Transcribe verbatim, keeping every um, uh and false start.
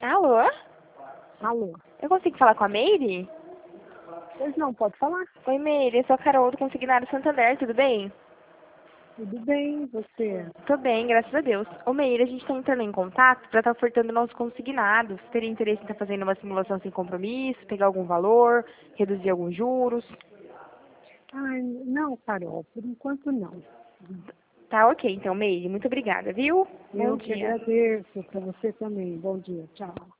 Alô? Alô? Eu consigo falar com a Meire? Pois não, pode falar? Oi, Meire, eu sou a Carol do Consignado Santander, tudo bem? Tudo bem, você? Tô bem, graças a Deus. Ô, Meire, a gente tá entrando em contato pra estar ofertando nossos consignados. Teria interesse em estar fazendo uma simulação sem compromisso, pegar algum valor, reduzir alguns juros? Ai, não, Carol, por enquanto não. Tá ok, então, Meire, muito obrigada, viu? Bom Eu que dia. agradeço para você também. Bom dia, tchau.